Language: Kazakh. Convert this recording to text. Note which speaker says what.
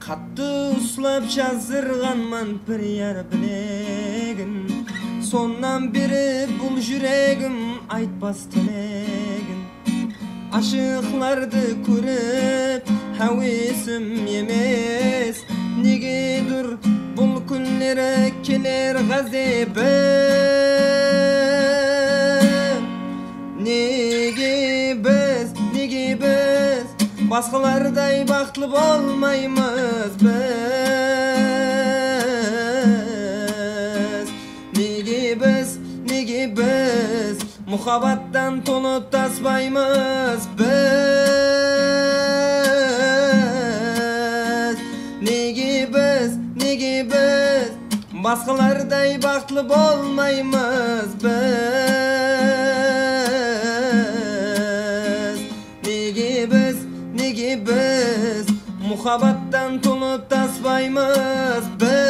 Speaker 1: Қатты ұслап жазырғанман бір яр білегін, соннан бері бұл жүрегім айтпас тілегін. Ашықларды көріп әуесім емес, неге дүр бұл күнлері келер ғазебі. Неге біз басқалардай бақытлы болмаймыз біз? Неге біз мұхаббаттан тоңып таспаймыз біз? Неге біз басқалардай бақытлы болмаймыз біз? Неге біз мұхаббаттан тоңып таспаймыз біз?